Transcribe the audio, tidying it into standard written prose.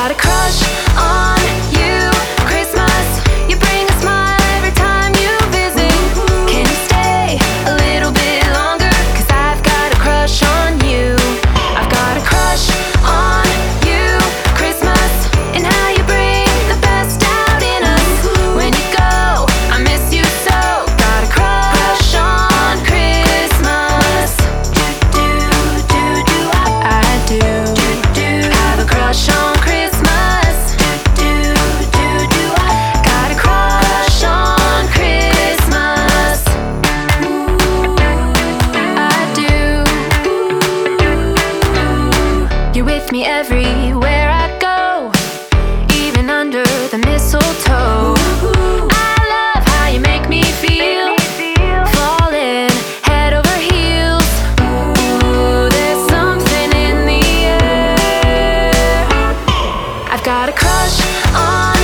got a crush on you. Christmas, you bring a smile every time you visit. Can you stay a little bit longer? 'Cause I've got a crush on you. I've got a crush on you. Christmas, and how you bring the best out in us. When you go, I miss you so. Got a crush on Christmas. I do. Have a crush on Christmas. Got a crush on Christmas. I do. You're with me everywhere I go, even under the mistletoe. I love how you make me feel, falling head over heels. Ooh, there's something in the air. I've got a crush on